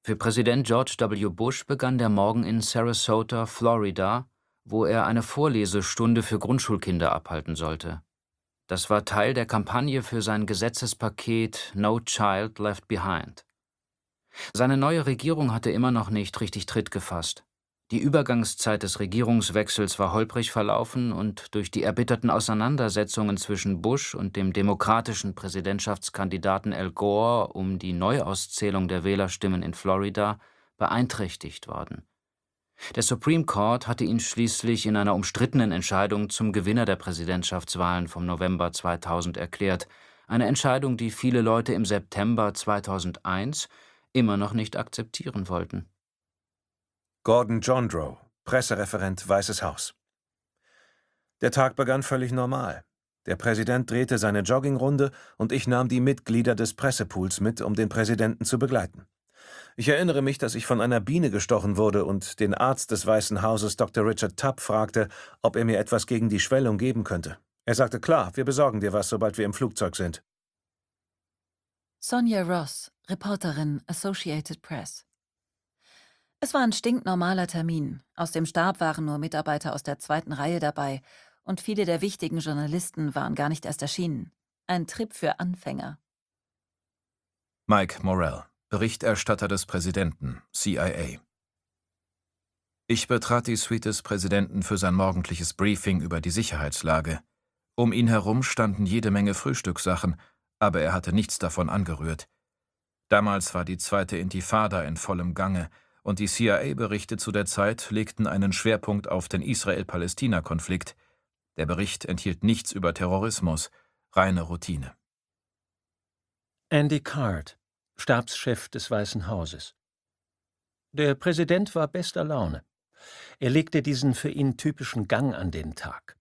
Für Präsident George W. Bush begann der Morgen in Sarasota, Florida, wo er eine Vorlesestunde für Grundschulkinder abhalten sollte. Das war Teil der Kampagne für sein Gesetzespaket No Child Left Behind. Seine neue Regierung hatte immer noch nicht richtig Tritt gefasst. Die Übergangszeit des Regierungswechsels war holprig verlaufen und durch die erbitterten Auseinandersetzungen zwischen Bush und dem demokratischen Präsidentschaftskandidaten Al Gore um die Neuauszählung der Wählerstimmen in Florida beeinträchtigt worden. Der Supreme Court hatte ihn schließlich in einer umstrittenen Entscheidung zum Gewinner der Präsidentschaftswahlen vom November 2000 erklärt, eine Entscheidung, die viele Leute im September 2001 immer noch nicht akzeptieren wollten. Gordon Jondrow, Pressereferent, Weißes Haus. Der Tag begann völlig normal. Der Präsident drehte seine Joggingrunde und ich nahm die Mitglieder des Pressepools mit, um den Präsidenten zu begleiten. Ich erinnere mich, dass ich von einer Biene gestochen wurde und den Arzt des Weißen Hauses, Dr. Richard Tubb, fragte, ob er mir etwas gegen die Schwellung geben könnte. Er sagte, klar, wir besorgen dir was, sobald wir im Flugzeug sind. Sonja Ross, Reporterin, Associated Press. Es war ein stinknormaler Termin. Aus dem Stab waren nur Mitarbeiter aus der zweiten Reihe dabei und viele der wichtigen Journalisten waren gar nicht erst erschienen. Ein Trip für Anfänger. Mike Morell, Berichterstatter des Präsidenten, CIA. Ich betrat die Suite des Präsidenten für sein morgendliches Briefing über die Sicherheitslage. Um ihn herum standen jede Menge Frühstückssachen, aber er hatte nichts davon angerührt. Damals war die zweite Intifada in vollem Gange und die CIA-Berichte zu der Zeit legten einen Schwerpunkt auf den Israel-Palästina-Konflikt. Der Bericht enthielt nichts über Terrorismus, reine Routine. Andy Card, Stabschef des Weißen Hauses. Der Präsident war bester Laune. Er legte diesen für ihn typischen Gang an den Tag.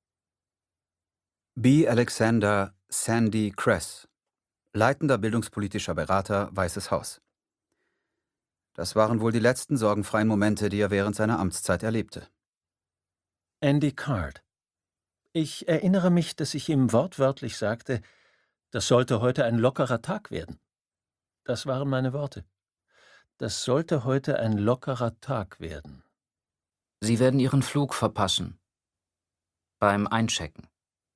B. Alexander Sandy Kress, leitender bildungspolitischer Berater, Weißes Haus. Das waren wohl die letzten sorgenfreien Momente, die er während seiner Amtszeit erlebte. Andy Card. Ich erinnere mich, dass ich ihm wortwörtlich sagte, das sollte heute ein lockerer Tag werden. Das waren meine Worte. Das sollte heute ein lockerer Tag werden. Sie werden Ihren Flug verpassen. Beim Einchecken.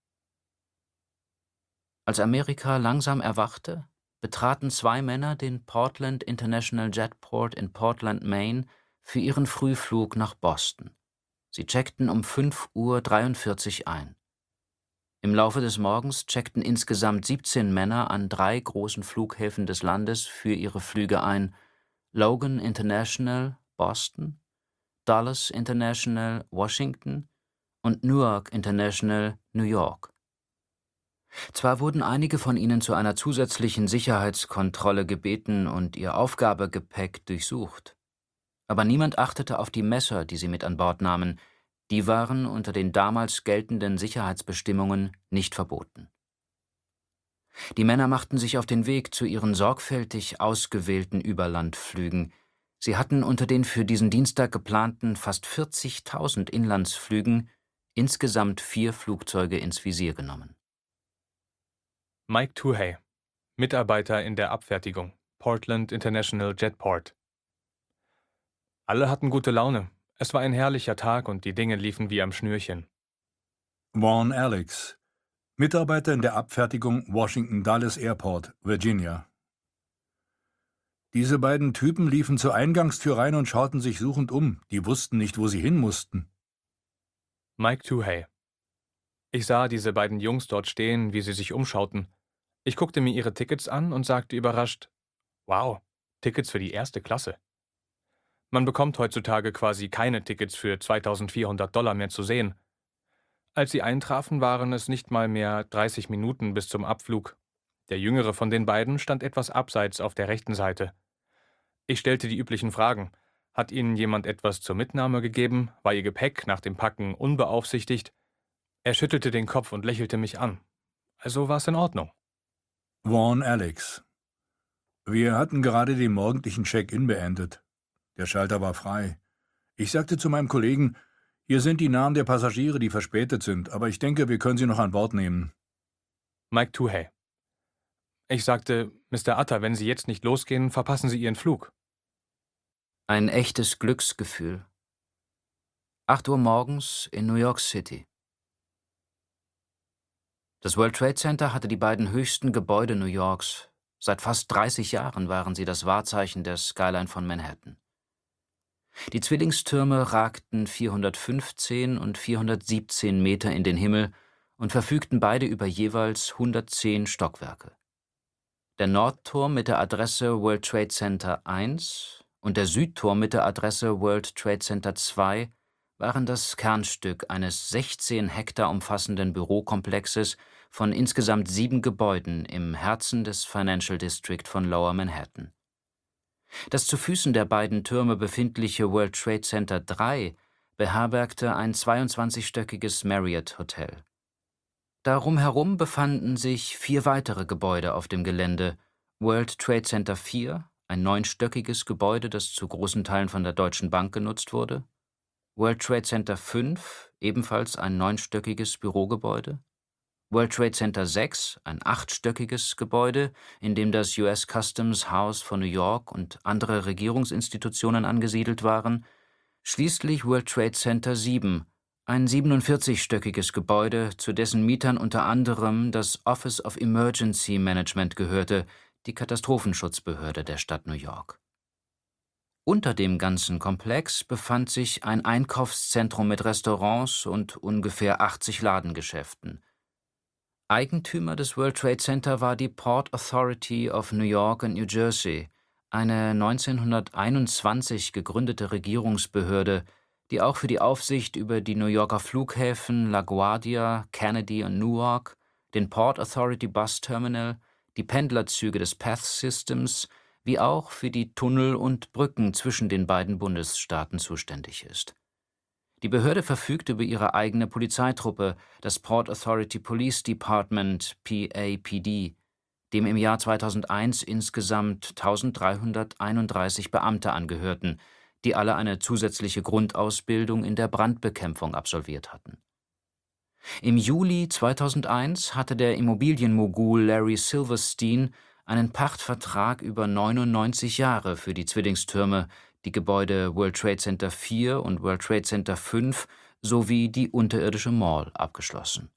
Als Amerika langsam erwachte, betraten zwei Männer den Portland International Jetport in Portland, Maine, für ihren Frühflug nach Boston. Sie checkten um 5:43 Uhr ein. Im Laufe des Morgens checkten insgesamt 17 Männer an 3 großen Flughäfen des Landes für ihre Flüge ein: Logan International, Boston, Dulles International, Washington und Newark International, New York. Zwar wurden einige von ihnen zu einer zusätzlichen Sicherheitskontrolle gebeten und ihr Aufgabegepäck durchsucht. Aber niemand achtete auf die Messer, die sie mit an Bord nahmen. Die waren unter den damals geltenden Sicherheitsbestimmungen nicht verboten. Die Männer machten sich auf den Weg zu ihren sorgfältig ausgewählten Überlandflügen. Sie hatten unter den für diesen Dienstag geplanten fast 40.000 Inlandsflügen insgesamt 4 Flugzeuge ins Visier genommen. Mike Tuhey, Mitarbeiter in der Abfertigung, Portland International Jetport. Alle hatten gute Laune. Es war ein herrlicher Tag und die Dinge liefen wie am Schnürchen. Vaughn Alex, Mitarbeiter in der Abfertigung Washington Dulles Airport, Virginia. Diese beiden Typen liefen zur Eingangstür rein und schauten sich suchend um. Die wussten nicht, wo sie hin mussten. Mike Tuhey. Ich sah diese beiden Jungs dort stehen, wie sie sich umschauten. Ich guckte mir ihre Tickets an und sagte überrascht, wow, Tickets für die erste Klasse. Man bekommt heutzutage quasi keine Tickets für $2.400 mehr zu sehen. Als sie eintrafen, waren es nicht mal mehr 30 Minuten bis zum Abflug. Der jüngere von den beiden stand etwas abseits auf der rechten Seite. Ich stellte die üblichen Fragen. Hat ihnen jemand etwas zur Mitnahme gegeben? War ihr Gepäck nach dem Packen unbeaufsichtigt? Er schüttelte den Kopf und lächelte mich an. Also war es in Ordnung. Vaughn Alex. Wir hatten gerade den morgendlichen Check-in beendet. Der Schalter war frei. Ich sagte zu meinem Kollegen, hier sind die Namen der Passagiere, die verspätet sind, aber ich denke, wir können sie noch an Bord nehmen. Mike Tuhey. Ich sagte, Mr. Utter, wenn Sie jetzt nicht losgehen, verpassen Sie Ihren Flug. Ein echtes Glücksgefühl. 8 Uhr morgens in New York City. Das World Trade Center hatte die beiden höchsten Gebäude New Yorks. Seit fast 30 Jahren waren sie das Wahrzeichen der Skyline von Manhattan. Die Zwillingstürme ragten 415 und 417 Meter in den Himmel und verfügten beide über jeweils 110 Stockwerke. Der Nordturm mit der Adresse World Trade Center 1 und der Südturm mit der Adresse World Trade Center 2 waren das Kernstück eines 16 Hektar umfassenden Bürokomplexes von insgesamt 7 Gebäuden im Herzen des Financial District von Lower Manhattan. Das zu Füßen der beiden Türme befindliche World Trade Center 3 beherbergte ein 22-stöckiges Marriott-Hotel. Darum herum befanden sich 4 weitere Gebäude auf dem Gelände: World Trade Center 4, ein 9-stöckiges Gebäude, das zu großen Teilen von der Deutschen Bank genutzt wurde; World Trade Center 5, ebenfalls ein 9-stöckiges Bürogebäude; World Trade Center 6, ein 8-stöckiges Gebäude, in dem das US Customs House von New York und andere Regierungsinstitutionen angesiedelt waren; schließlich World Trade Center 7, ein 47-stöckiges Gebäude, zu dessen Mietern unter anderem das Office of Emergency Management gehörte, die Katastrophenschutzbehörde der Stadt New York. Unter dem ganzen Komplex befand sich ein Einkaufszentrum mit Restaurants und ungefähr 80 Ladengeschäften. Eigentümer des World Trade Center war die Port Authority of New York and New Jersey, eine 1921 gegründete Regierungsbehörde, die auch für die Aufsicht über die New Yorker Flughäfen LaGuardia, Kennedy und Newark, den Port Authority Bus Terminal, die Pendlerzüge des Path Systems, wie auch für die Tunnel und Brücken zwischen den beiden Bundesstaaten zuständig ist. Die Behörde verfügt über ihre eigene Polizeitruppe, das Port Authority Police Department (PAPD), dem im Jahr 2001 insgesamt 1331 Beamte angehörten, die alle eine zusätzliche Grundausbildung in der Brandbekämpfung absolviert hatten. Im Juli 2001 hatte der Immobilienmogul Larry Silverstein einen Pachtvertrag über 99 Jahre für die Zwillingstürme, die Gebäude World Trade Center 4 und World Trade Center 5 sowie die unterirdische Mall abgeschlossen.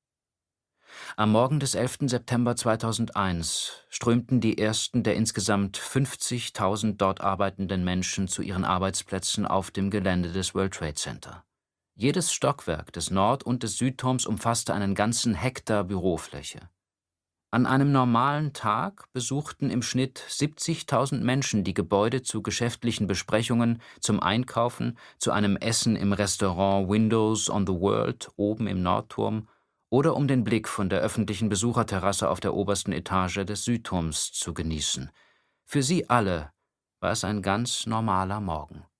Am Morgen des 11. September 2001 strömten die ersten der insgesamt 50.000 dort arbeitenden Menschen zu ihren Arbeitsplätzen auf dem Gelände des World Trade Center. Jedes Stockwerk des Nord- und des Südturms umfasste einen ganzen Hektar Bürofläche. An einem normalen Tag besuchten im Schnitt 70.000 Menschen die Gebäude zu geschäftlichen Besprechungen, zum Einkaufen, zu einem Essen im Restaurant Windows on the World oben im Nordturm oder um den Blick von der öffentlichen Besucherterrasse auf der obersten Etage des Südturms zu genießen. Für sie alle war es ein ganz normaler Morgen.